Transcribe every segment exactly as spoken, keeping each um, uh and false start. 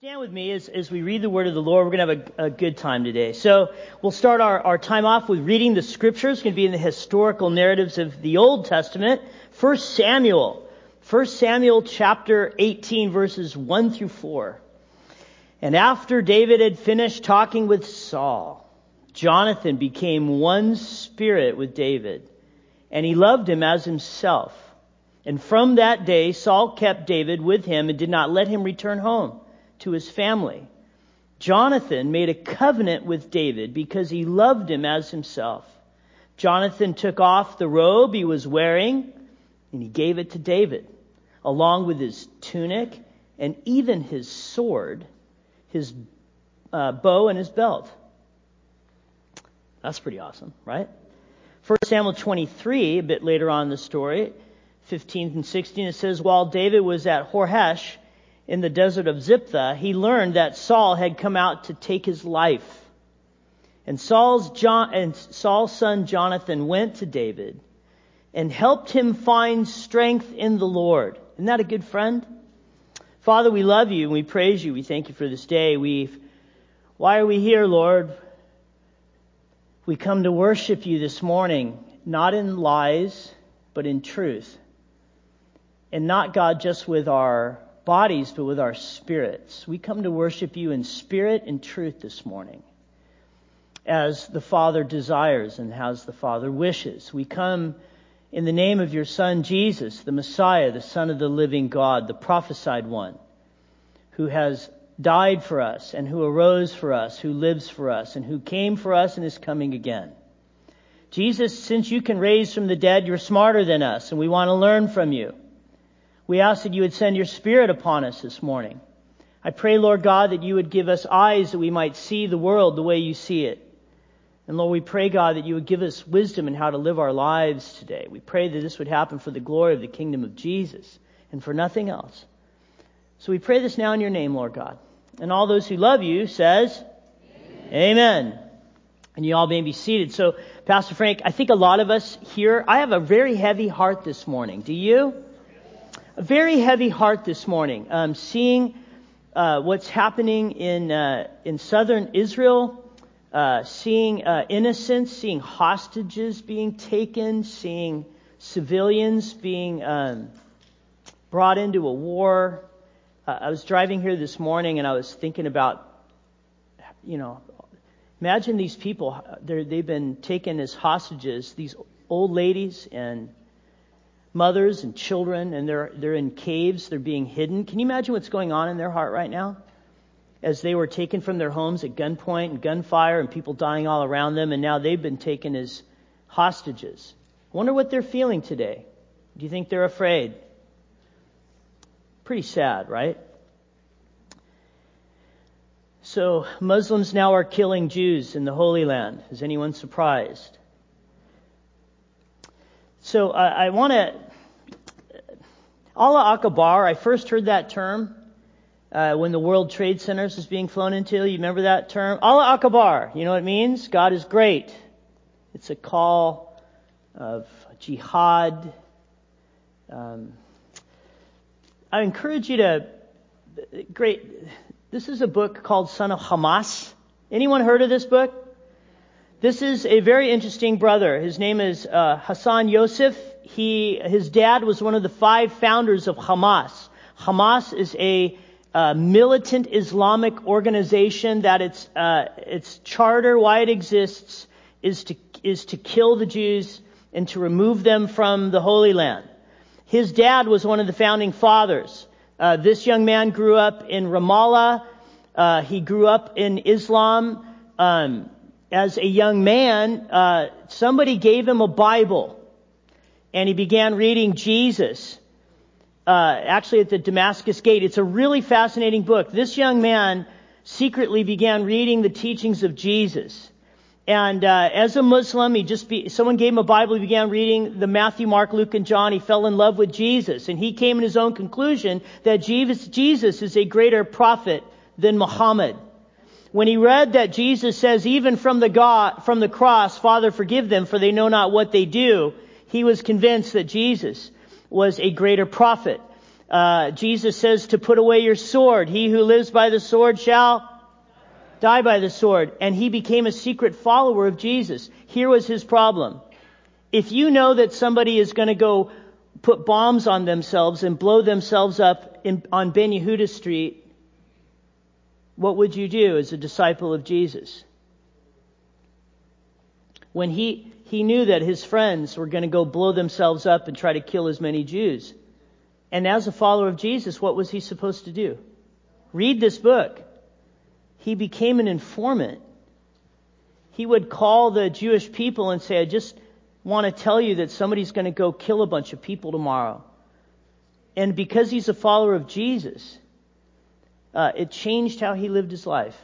Stand with me as, as we read the word of the Lord. We're going to have a, a good time today. So we'll start our, our time off with reading the scriptures. It's going to be in the historical narratives of the Old Testament. First Samuel. First Samuel chapter eighteen, verses one through four. And after David had finished talking with Saul, Jonathan became one spirit with David, and he loved him as himself. And from that day Saul kept David with him and did not let him return home to his family. Jonathan made a covenant with David because he loved him as himself. Jonathan took off the robe he was wearing and he gave it to David, along with his tunic and even his sword, his uh, bow and his belt. That's pretty awesome, right? First Samuel twenty-three, a bit later on in the story, fifteen and sixteen, it says, while David was at Horesh, in the desert of Ziph, he learned that Saul had come out to take his life. And Saul's John, and Saul's son Jonathan went to David and helped him find strength in the Lord. Isn't that a good friend? Father, we love you and we praise you. We thank you for this day. We've, why are we here, Lord? We come to worship you this morning, not in lies, but in truth. And not, God, just with our bodies, but with our spirits. We come to worship you in spirit and truth this morning, as the Father desires and as the Father wishes. We come in the name of your Son, Jesus, the Messiah, the Son of the living God, the prophesied one, who has died for us and who arose for us, who lives for us, and who came for us and is coming again. Jesus, since you can raise from the dead, you're smarter than us, and we want to learn from you. We ask that you would send your Spirit upon us this morning. I pray, Lord God, that you would give us eyes that we might see the world the way you see it. And Lord, we pray, God, that you would give us wisdom in how to live our lives today. We pray that this would happen for the glory of the kingdom of Jesus and for nothing else. So we pray this now in your name, Lord God. And all those who love you says, Amen. Amen. And you all may be seated. So, Pastor Frank, I think a lot of us here, I have a very heavy heart this morning. Do you? A very heavy heart this morning, um, seeing uh, what's happening in uh, in southern Israel, uh, seeing uh, innocents, seeing hostages being taken, seeing civilians being um, brought into a war. Uh, I was driving here this morning and I was thinking about, you know, imagine these people, they've been taken as hostages, these old ladies and mothers and children, and they're they're in caves, they're being hidden. Can you imagine what's going on in their heart right now? As they were taken from their homes at gunpoint and gunfire and people dying all around them, and now they've been taken as hostages. I wonder what they're feeling today. Do you think they're afraid? Pretty sad, right? So Muslims now are killing Jews in the Holy Land. Is anyone surprised? So uh, I want to, Allah Akbar, I first heard that term uh, when the World Trade Centers was being flown into. You remember that term? Allah Akbar, you know what it means? God is great. It's a call of jihad. Um, I encourage you to, great, this is a book called Son of Hamas. Anyone heard of this book? This is a very interesting brother. His name is uh, Hassan Yosef. He, his dad was one of the five founders of Hamas. Hamas is a uh, militant Islamic organization that its uh, its charter, why it exists, is to is to kill the Jews and to remove them from the Holy Land. His dad was one of the founding fathers. Uh, this young man grew up in Ramallah. Uh, he grew up in Islam. Um, As a young man, uh, somebody gave him a Bible, and he began reading Jesus, uh, actually at the Damascus Gate. It's a really fascinating book. This young man secretly began reading the teachings of Jesus. And uh, as a Muslim, he just be, someone gave him a Bible, he began reading the Matthew, Mark, Luke, and John. He fell in love with Jesus, and he came in his own conclusion that Jesus, Jesus is a greater prophet than Muhammad. When he read that Jesus says, even from the God, from the cross, Father, forgive them, for they know not what they do, he was convinced that Jesus was a greater prophet. Uh, Jesus says to put away your sword. He who lives by the sword shall die by the sword. And he became a secret follower of Jesus. Here was his problem. If you know that somebody is going to go put bombs on themselves and blow themselves up in, on Ben Yehuda Street, what would you do as a disciple of Jesus? When he, he knew that his friends were going to go blow themselves up and try to kill as many Jews. And as a follower of Jesus, what was he supposed to do? Read this book. He became an informant. He would call the Jewish people and say, I just want to tell you that somebody's going to go kill a bunch of people tomorrow. And because he's a follower of Jesus, uh, it changed how he lived his life.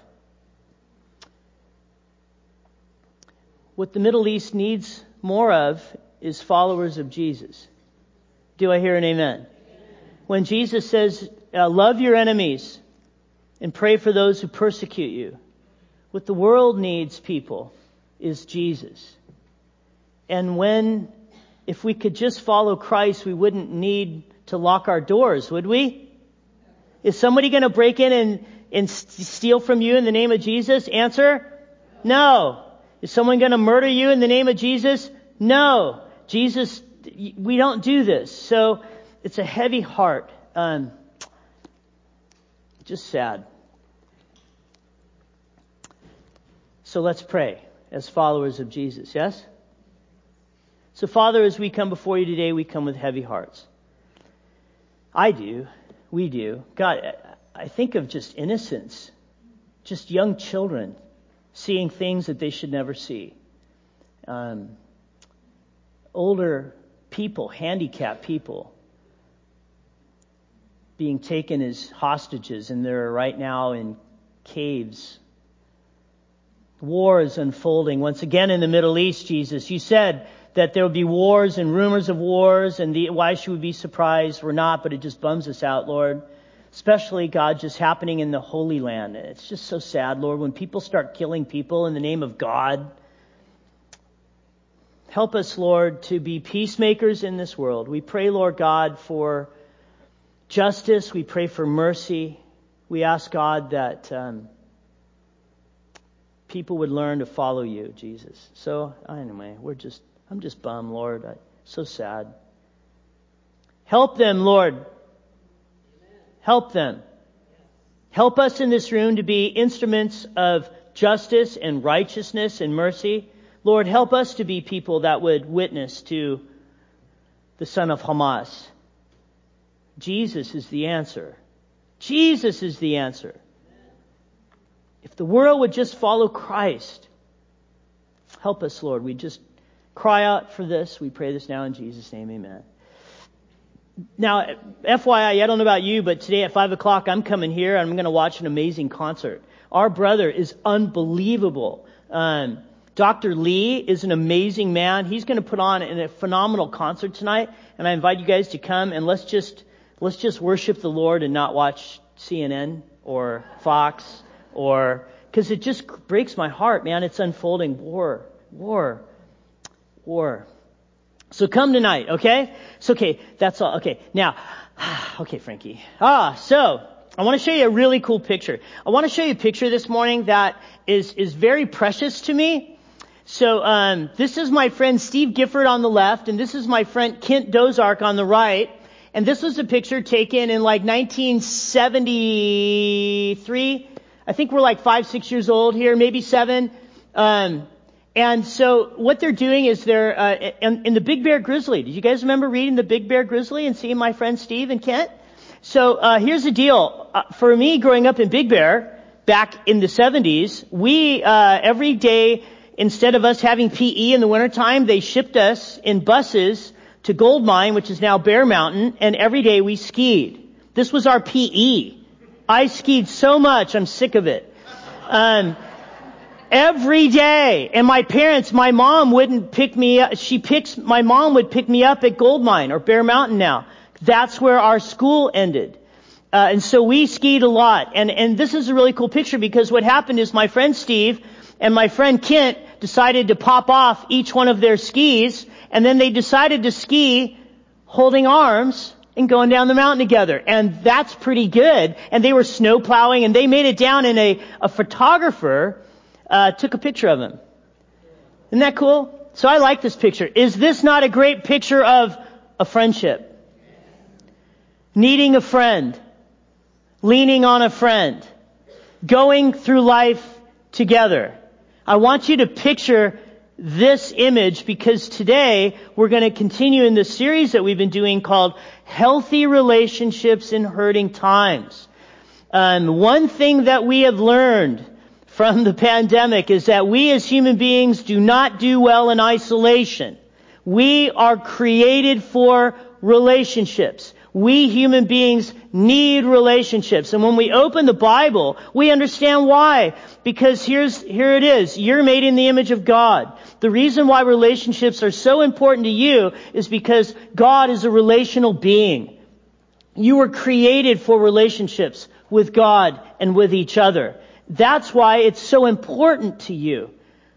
What the Middle East needs more of is followers of Jesus. Do I hear an amen? Amen. When Jesus says, uh, love your enemies and pray for those who persecute you, what the world needs, people, is Jesus. And when, if we could just follow Christ, we wouldn't need to lock our doors, would we? Is somebody going to break in and, and steal from you in the name of Jesus? Answer, no. Is someone going to murder you in the name of Jesus? No. Jesus, we don't do this. So it's a heavy heart. Um, just sad. So let's pray as followers of Jesus, yes? So Father, as we come before you today, we come with heavy hearts. I do. We do. God, I think of just innocence. Just young children seeing things that they should never see. Um, older people, handicapped people, being taken as hostages, and they're right now in caves. War is unfolding once again in the Middle East, Jesus. You said that there would be wars and rumors of wars, and the, why should we be surprised? We're not, but it just bums us out, Lord. Especially, God, just happening in the Holy Land. It's just so sad, Lord, when people start killing people in the name of God. Help us, Lord, to be peacemakers in this world. We pray, Lord God, for justice. We pray for mercy. We ask, God, that um, people would learn to follow you, Jesus. So, anyway, we're just, I'm just bummed, Lord. I, so sad. Help them, Lord. Help them. Help us in this room to be instruments of justice and righteousness and mercy. Lord, help us to be people that would witness to the son of Hamas. Jesus is the answer. Jesus is the answer. If the world would just follow Christ, help us, Lord. We just cry out for this. We pray this now in Jesus' name, amen. Now, F Y I, I don't know about you, but today at five o'clock, I'm coming here and I'm going to watch an amazing concert. Our brother is unbelievable. Um, Doctor Lee is an amazing man. He's going to put on a phenomenal concert tonight, and I invite you guys to come and let's just let's just worship the Lord and not watch C N N or Fox or because it just breaks my heart, man. It's unfolding war, war, war. So come tonight, okay? So, okay, that's all. Okay, now, okay, Frankie. Ah, so I want to show you a really cool picture. I want to show you a picture this morning that is is very precious to me. So, um, this is my friend Steve Gifford on the left, and this is my friend Kent Dozark on the right. And this was a picture taken in like nineteen seventy-three. I think we're like five, six years old here, maybe seven. Um, And so what they're doing is they're uh, in, in the Big Bear Grizzly. Did you guys remember reading the Big Bear Grizzly and seeing my friend Steve and Kent? So uh, here's the deal. Uh, for me, growing up in Big Bear back in the seventies, we uh, every day, instead of us having P E in the wintertime, they shipped us in buses to Gold Mine, which is now Bear Mountain, and every day we skied. This was our P E. I skied so much, I'm sick of it. Um Every day. And my parents, my mom wouldn't pick me up. She picks, my mom would pick me up at Gold Mine or Bear Mountain now. That's where our school ended. Uh, and so we skied a lot. And, and this is a really cool picture because what happened is my friend Steve and my friend Kent decided to pop off each one of their skis. And then they decided to ski holding arms and going down the mountain together. And that's pretty good. And they were snow plowing, and they made it down, and a, a photographer uh, took a picture of him. Isn't that cool? So I like this picture. Is this not a great picture of a friendship? Needing a friend. Leaning on a friend. Going through life together. I want you to picture this image, because today we're going to continue in the series that we've been doing called Healthy Relationships in Hurting Times. Um, one thing that we have learned from the pandemic is that we as human beings do not do well in isolation. We are created for relationships. We human beings need relationships. And when we open the Bible, we understand why. Because here's, here it is. You're made in the image of God. The reason why relationships are so important to you is because God is a relational being. You were created for relationships with God and with each other. That's why it's so important to you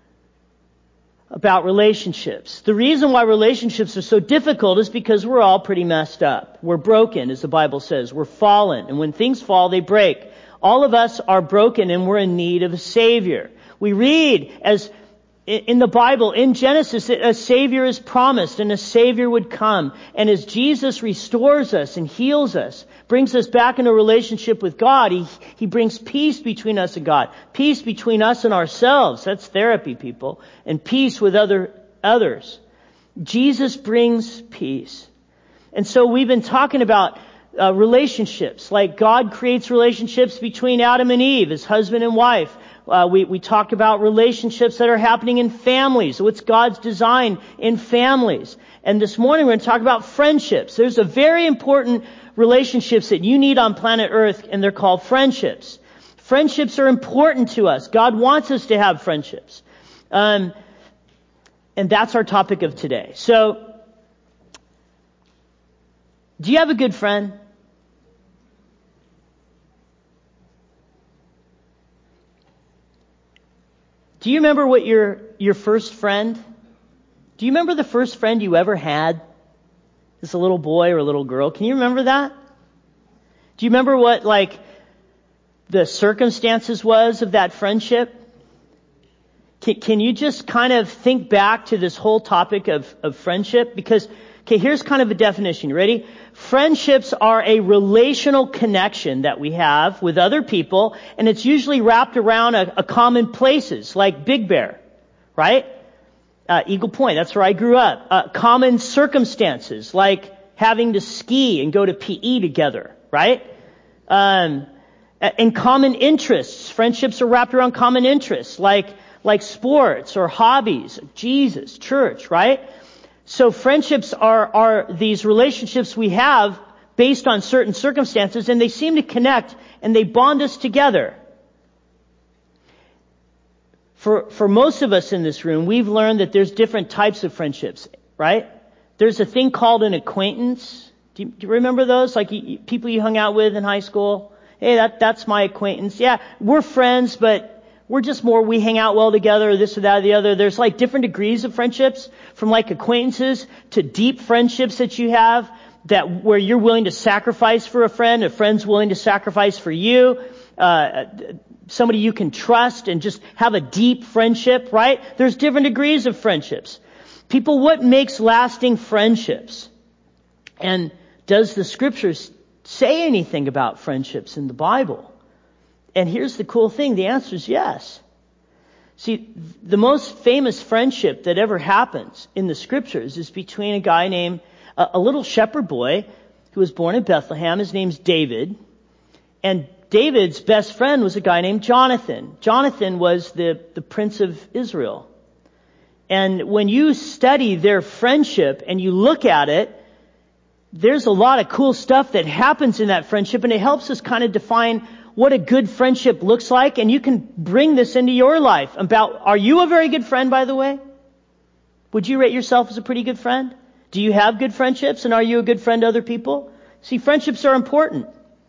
about relationships. The reason why relationships are so difficult is because we're all pretty messed up. We're broken, as the Bible says. We're fallen. And when things fall, they break. All of us are broken, and we're in need of a Savior. We read as in the Bible, in Genesis, a Savior is promised, and a Savior would come. And as Jesus restores us and heals us, brings us back into a relationship with God, He, He brings peace between us and God. Peace between us and ourselves. That's therapy, people. And peace with other others. Jesus brings peace. And so we've been talking about uh, relationships. Like God creates relationships between Adam and Eve as husband and wife. Uh, we, we talked about relationships that are happening in families. What's God's design in families? And this morning we're going to talk about friendships. There's a very important relationships that you need on planet Earth, and they're called friendships. Friendships are important to us. God wants us to have friendships. Um, and that's our topic of today. So, do you have a good friend? Do you remember what your, your first friend? Do you remember the first friend you ever had? As a little boy or a little girl. Can you remember that? Do you remember what, like, the circumstances was of that friendship? Can, can you just kind of think back to this whole topic of, of friendship? Because, okay, here's kind of a definition. You ready? Friendships are a relational connection that we have with other people, and it's usually wrapped around a, a common places, like Big Bear, right? Uh, Eagle Point, that's where I grew up. Uh, common circumstances, like having to ski and go to P E together, right? Um, and common interests. Friendships are wrapped around common interests, like, like sports or hobbies, Jesus, church, right? So friendships are, are these relationships we have based on certain circumstances, and they seem to connect and they bond us together. For, for most of us in this room, we've learned that there's different types of friendships, right? There's a thing called an acquaintance. Do you, do you remember those? Like you, people you hung out with in high school? Hey, that, that's my acquaintance. Yeah, we're friends, but we're just more, we hang out well together, or this or that or the other. There's like different degrees of friendships, from like acquaintances to deep friendships that you have, that where you're willing to sacrifice for a friend, a friend's willing to sacrifice for you. Uh, somebody you can trust and just have a deep friendship, right? There's different degrees of friendships. People, what makes lasting friendships? And does the scriptures say anything about friendships in the Bible? And here's the cool thing. The answer is yes. See, the most famous friendship that ever happens in the scriptures is between a guy named, a, a little shepherd boy who was born in Bethlehem. His name's David. And David's best friend was a guy named Jonathan. Jonathan was the, the prince of Israel. And when you study their friendship and you look at it, there's a lot of cool stuff that happens in that friendship, and it helps us kind of define what a good friendship looks like. And you can bring this into your life. About, are you a very good friend, by the way? Would you rate yourself as a pretty good friend? Do you have good friendships, and are you a good friend to other people? See, friendships are important.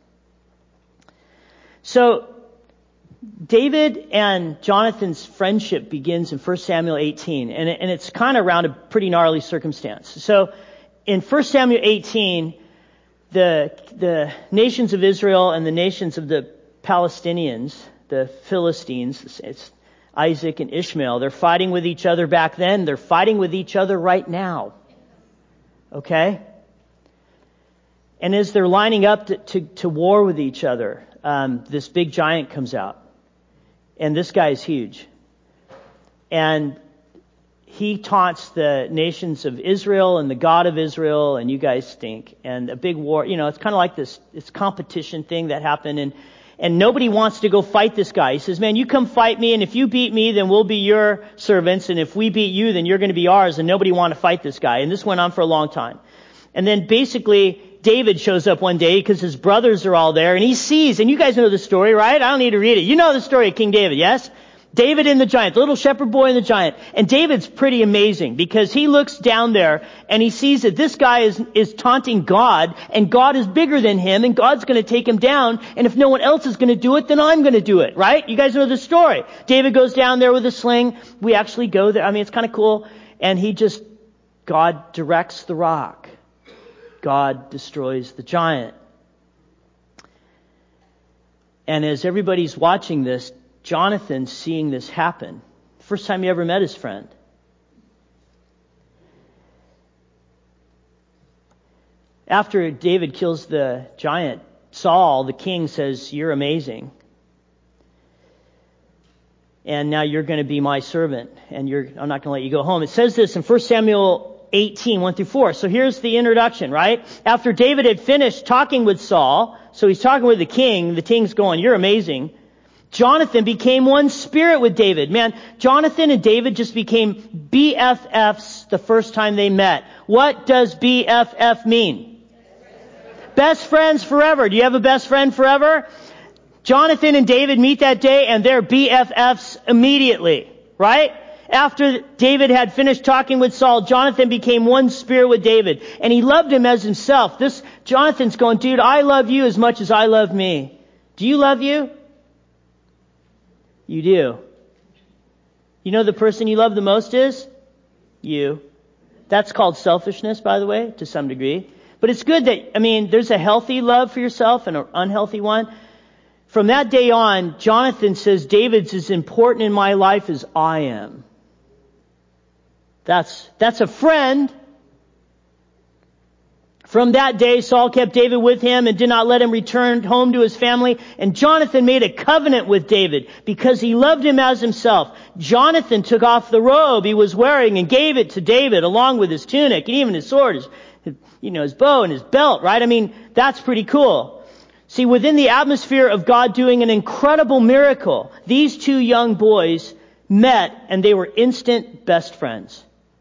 So, David and Jonathan's friendship begins in First Samuel eighteen, and, it, and it's kind of around a pretty gnarly circumstance. So, in First Samuel eighteen, the the nations of Israel and the nations of the Palestinians, the Philistines, it's Isaac and Ishmael, they're fighting with each other back then. They're fighting with each other right now. Okay? And as they're lining up to, to, to war with each other, um, this big giant comes out. And this guy is huge. And he taunts the nations of Israel and the God of Israel, and you guys stink. And a big war, you know, it's kind of like this, this competition thing that happened. And, and nobody wants to go fight this guy. He says, man, you come fight me, and if you beat me, then we'll be your servants. And if we beat you, then you're going to be ours. And nobody want to fight this guy. And this went on for a long time. And then basically, David shows up one day because his brothers are all there, and he sees, and you guys know the story, right? I don't need to read it. You know the story of King David, yes? David and the giant, the little shepherd boy and the giant. And David's pretty amazing because he looks down there and he sees that this guy is, is taunting God, and God is bigger than him, and God's going to take him down. And if no one else is going to do it, then I'm going to do it, right? You guys know the story. David goes down there with a sling. We actually go there. I mean, it's kind of cool. And he just, God directs the rock. God destroys the giant. And as everybody's watching this, Jonathan's seeing this happen. First time he ever met his friend. After David kills the giant, Saul, the king, says, you're amazing. And now you're going to be my servant, and you're, I'm not going to let you go home. It says this in First Samuel eighteen, one through four. So here's the introduction, right? After David had finished talking with Saul, so he's talking with the king, the king's going, you're amazing. Jonathan became one spirit with David. Man, Jonathan and David just became B F Fs the first time they met. What does B F F mean? Best friends forever. Do you have a best friend forever? Jonathan and David meet that day, and they're B F Fs immediately, right? After David had finished talking with Saul, Jonathan became one spirit with David, and he loved him as himself. This Jonathan's going, dude, I love you as much as I love me. Do you love you? You do. You know the person you love the most is? You. That's called selfishness, by the way, to some degree. But it's good that, I mean, there's a healthy love for yourself and an unhealthy one. From that day on, Jonathan says, David's as important in my life as I am. That's, that's a friend. From that day, Saul kept David with him and did not let him return home to his family. And Jonathan made a covenant with David because he loved him as himself. Jonathan took off the robe he was wearing and gave it to David along with his tunic and even his sword, his, you know, his bow and his belt, right? I mean, that's pretty cool. See, within the atmosphere of God doing an incredible miracle, these two young boys met and they were instant best friends.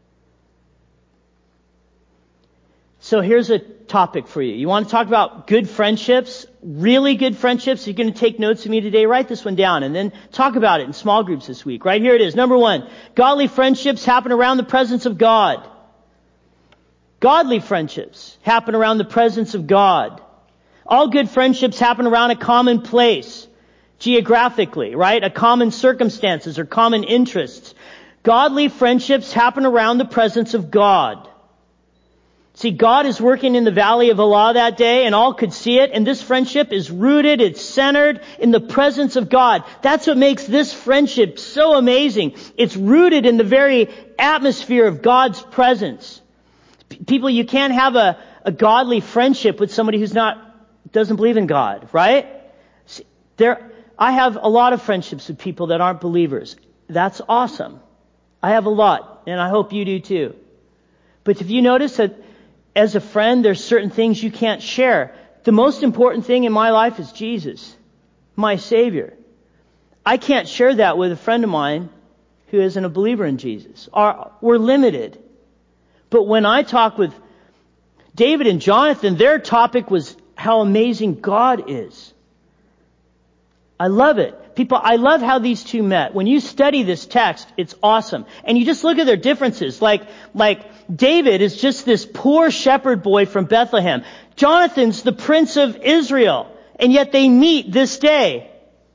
So here's a topic for you. You want to talk about good friendships, really good friendships? You're going to take notes of me today. Write this one down and then talk about it in small groups this week. Right here it is. Number one, godly friendships happen around the presence of God. Godly friendships happen around the presence of God. All good friendships happen around a common place, geographically, right? A common circumstances or common interests. Godly friendships happen around the presence of God. See, God is working in the valley of Elah that day, and all could see it, and this friendship is rooted, it's centered in the presence of God. That's what makes this friendship so amazing. It's rooted in the very atmosphere of God's presence. P- people, you can't have a, a godly friendship with somebody who's not, doesn't believe in God, right? See, there, I have a lot of friendships with people that aren't believers. That's awesome. I have a lot, and I hope you do too. But if you notice that as a friend, there's certain things you can't share. The most important thing in my life is Jesus, my Savior. I can't share that with a friend of mine who isn't a believer in Jesus. We're limited. But when I talk with David and Jonathan, their topic was how amazing God is. I love it. People, I love how these two met. When you study this text, it's awesome. And you just look at their differences. Like, like David is just this poor shepherd boy from Bethlehem. Jonathan's the prince of Israel. And yet they meet this day.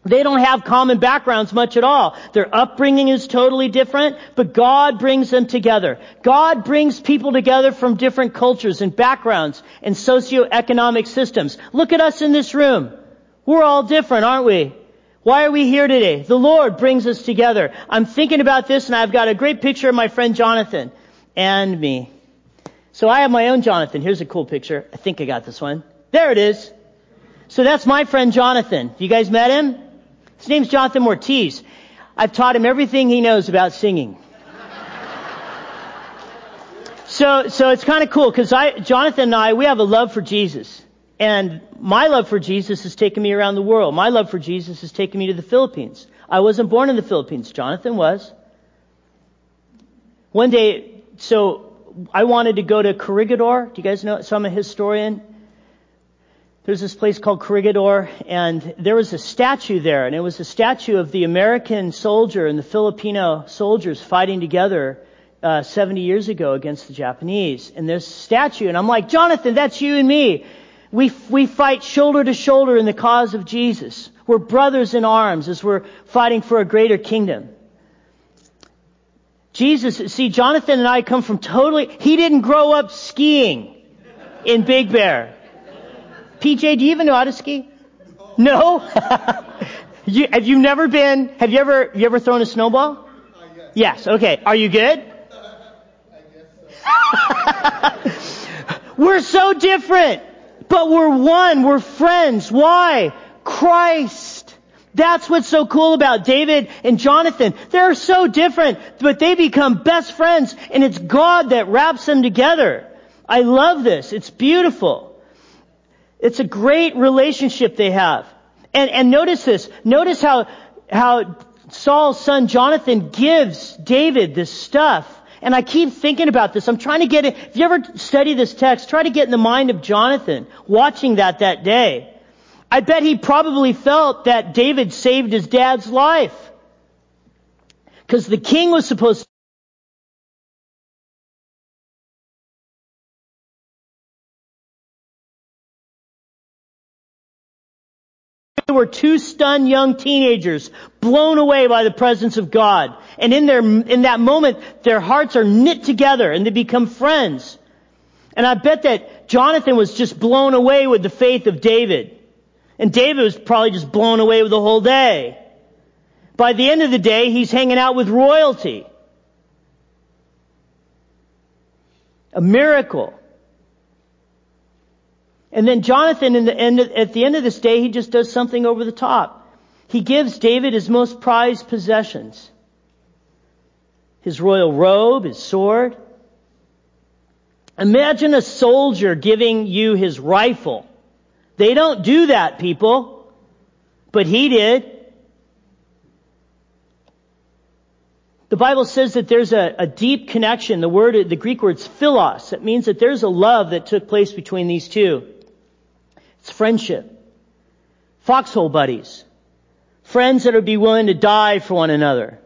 They don't have common backgrounds much at all. Their upbringing is totally different, but God brings them together. God brings people together from different cultures and backgrounds and socioeconomic systems. Look at us in this room. We're all different, aren't we? Why are we here today? The Lord brings us together. I'm thinking about this, and I've got a great picture of my friend Jonathan and me. So I have my own Jonathan. Here's a cool picture. I think I got this one. There it is. So that's my friend Jonathan. You guys met him? His name's Jonathan Ortiz. I've taught him everything he knows about singing. So, so it's kind of cool because I, Jonathan and I, we have a love for Jesus. And my love for Jesus has taken me around the world. My love for Jesus has taken me to the Philippines. I wasn't born in the Philippines. Jonathan was. One day, so I wanted to go to Corregidor. Do you guys know? So I'm a historian. There's this place called Corregidor, and there was a statue there, and it was a statue of the American soldier and the Filipino soldiers fighting together uh, seventy years ago against the Japanese. And there's a statue, and I'm like, Jonathan, that's you and me. We we fight shoulder to shoulder in the cause of Jesus. We're brothers in arms as we're fighting for a greater kingdom. Jesus, see, Jonathan and I come from totally, he didn't grow up skiing in Big Bear. P J, do you even know how to ski? No? you, have you never been, have you ever, you ever thrown a snowball? Uh, yes. yes, okay. Are you good? I guess so. We're so different, but we're one, we're friends. Why? Christ. That's what's so cool about David and Jonathan. They're so different, but they become best friends, and it's God that wraps them together. I love this. It's beautiful. It's a great relationship they have. And, and notice this. Notice how, how Saul's son Jonathan gives David this stuff. And I keep thinking about this. I'm trying to get it. If you ever study this text, try to get in the mind of Jonathan watching that that day. I bet he probably felt that David saved his dad's life. Because the king was supposed to They were two stunned young teenagers blown away by the presence of God. And in their, in that moment, their hearts are knit together and they become friends. And I bet that Jonathan was just blown away with the faith of David. And David was probably just blown away with the whole day. By the end of the day, he's hanging out with royalty. A miracle. And then Jonathan, in the end, at the end of this day, he just does something over the top. He gives David his most prized possessions. His royal robe, his sword. Imagine a soldier giving you his rifle. They don't do that, people. But he did. The Bible says that there's a, a deep connection. The word, the Greek word's philos. It means that there's a love that took place between these two. It's friendship. Foxhole buddies. Friends that would be willing to die for one another.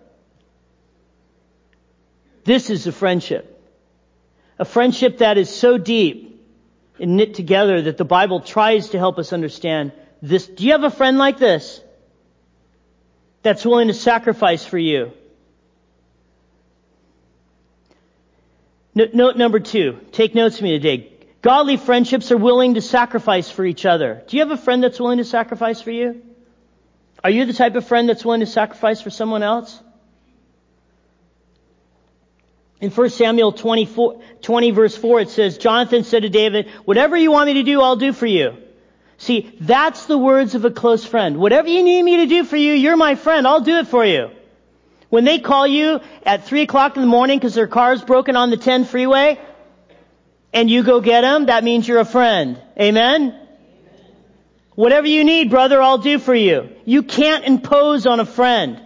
This is a friendship. A friendship that is so deep and knit together that the Bible tries to help us understand this. Do you have a friend like this? That's willing to sacrifice for you? Note number two. Take notes with me today. Godly friendships are willing to sacrifice for each other. Do you have a friend that's willing to sacrifice for you? Are you the type of friend that's willing to sacrifice for someone else? In First Samuel twenty-four, twenty verse four, it says, Jonathan said to David, whatever you want me to do, I'll do for you. See, that's the words of a close friend. Whatever you need me to do for you, you're my friend. I'll do it for you. When they call you at three o'clock in the morning because their car's broken on the ten freeway, and you go get them, that means you're a friend. Amen? Amen? Whatever you need, brother, I'll do for you. You can't impose on a friend.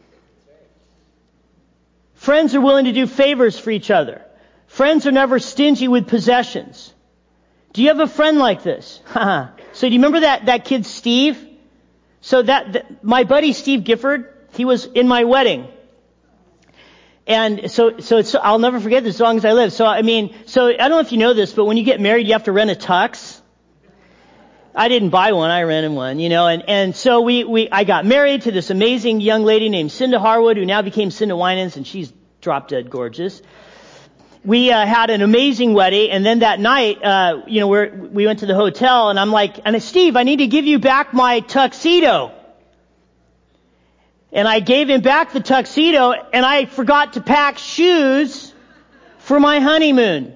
Friends are willing to do favors for each other. Friends are never stingy with possessions. Do you have a friend like this? So do you remember that, that kid Steve? So that, that my buddy Steve Gifford, he was in my wedding. And so, so it's, I'll never forget this as long as I live. So, I mean, so I don't know if you know this, but when you get married, you have to rent a tux. I didn't buy one, I rented one, you know, and, and so we, we, I got married to this amazing young lady named Cinda Harwood, who now became Cinda Winans, and she's drop dead gorgeous. We, uh, had an amazing wedding, and then that night, uh, you know, we're, we went to the hotel, and I'm like, and Steve, I need to give you back my tuxedo. And I gave him back the tuxedo, and I forgot to pack shoes for my honeymoon.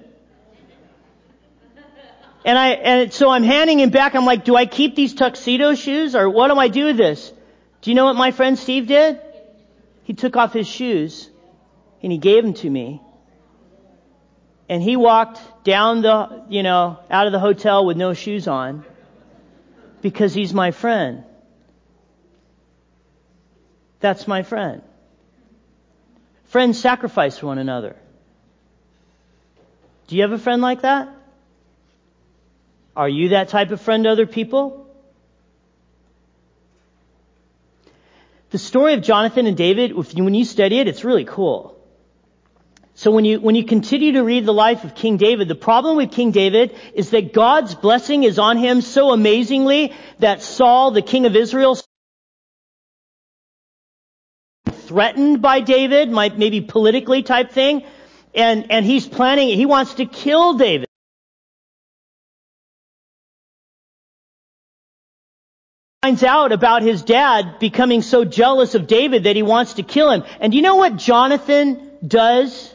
And I, and so I'm handing him back. I'm like, do I keep these tuxedo shoes or what do I do with this? Do you know what my friend Steve did? He took off his shoes and he gave them to me. And he walked down the, you know, out of the hotel with no shoes on because he's my friend. That's my friend. Friends sacrifice for one another. Do you have a friend like that? Are you that type of friend to other people? The story of Jonathan and David, if you, when you study it, it's really cool. So when you, when you continue to read the life of King David, the problem with King David is that God's blessing is on him so amazingly that Saul, the king of Israel, threatened by David, might maybe politically type thing, and, and he's planning, he wants to kill David. Finds out about his dad becoming so jealous of David that he wants to kill him. And do you know what Jonathan does?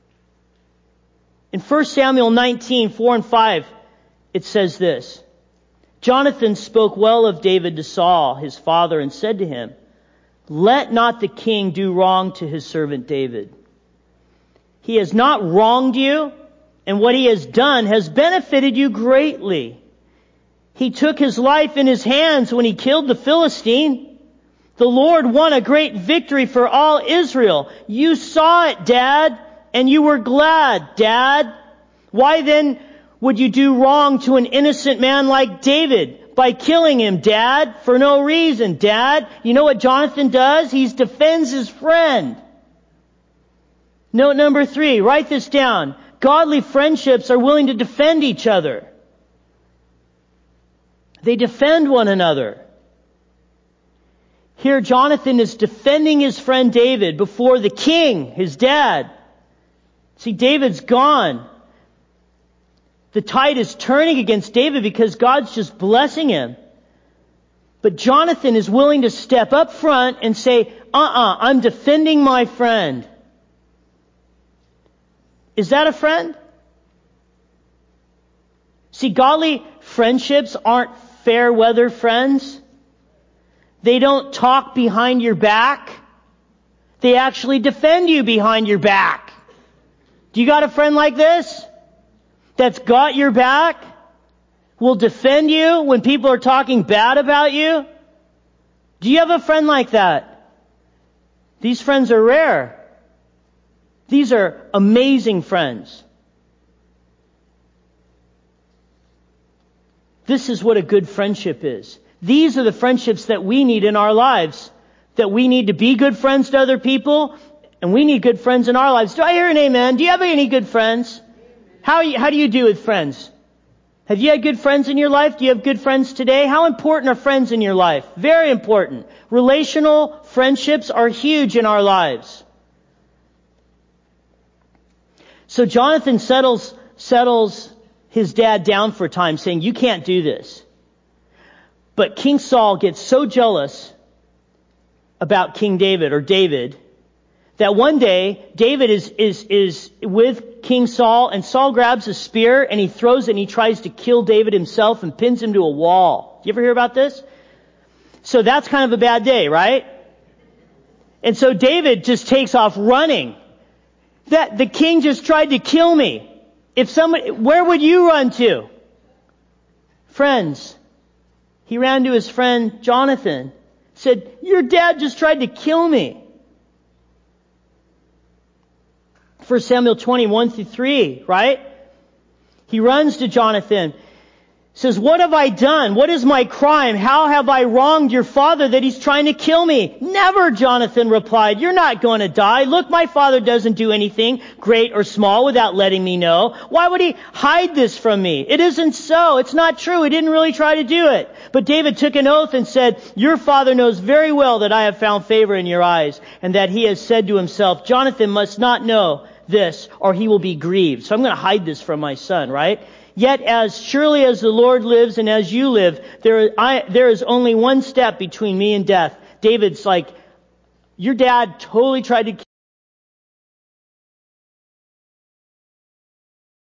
In First Samuel nineteen, four and five, it says this. Jonathan spoke well of David to Saul, his father, and said to him, let not the king do wrong to his servant David. He has not wronged you, and what he has done has benefited you greatly. He took his life in his hands when he killed the Philistine. The Lord won a great victory for all Israel. You saw it, Dad, and you were glad, Dad. Why then would you do wrong to an innocent man like David by killing him, Dad, for no reason, Dad? You know what Jonathan does? He defends his friend. Note number three, write this down. Godly friendships are willing to defend each other. They defend one another. Here Jonathan is defending his friend David before the king, his dad. See, David's gone. The tide is turning against David because God's just blessing him. But Jonathan is willing to step up front and say, uh-uh, I'm defending my friend. Is that a friend? See, godly friendships aren't fair weather friends. They don't talk behind your back. They actually defend you behind your back. Do you got a friend like this? That's got your back? Will defend you when people are talking bad about you? Do you have a friend like that? These friends are rare. These are amazing friends. This is what a good friendship is. These are the friendships that we need in our lives. That we need to be good friends to other people, and we need good friends in our lives. Do I hear an amen? Do you have any good friends? How, you, how do you do with friends? Have you had good friends in your life? Do you have good friends today? How important are friends in your life? Very important. Relational friendships are huge in our lives. So Jonathan settles, settles his dad down for a time, saying, you can't do this. But King Saul gets so jealous about King David, or David, that one day David is, is, is with King Saul, and Saul grabs a spear and he throws it and he tries to kill David himself and pins him to a wall. Do you ever hear about this? So that's kind of a bad day, right? And so David just takes off running. That the king just tried to kill me. If somebody, where would you run to? Friends. He ran to his friend Jonathan. Said, your dad just tried to kill me. First Samuel twenty-one through three, right? He runs to Jonathan. says, what have I done? What is my crime? How have I wronged your father that he's trying to kill me? Never, Jonathan replied. You're not going to die. Look, my father doesn't do anything great or small without letting me know. Why would he hide this from me? It isn't so. It's not true. He didn't really try to do it. But David took an oath and said, your father knows very well that I have found favor in your eyes, and that he has said to himself, Jonathan must not know this, or he will be grieved. So I'm going to hide this from my son, right? Yet as surely as the Lord lives and as you live, there, I, there is only one step between me and death. David's like, your dad totally tried to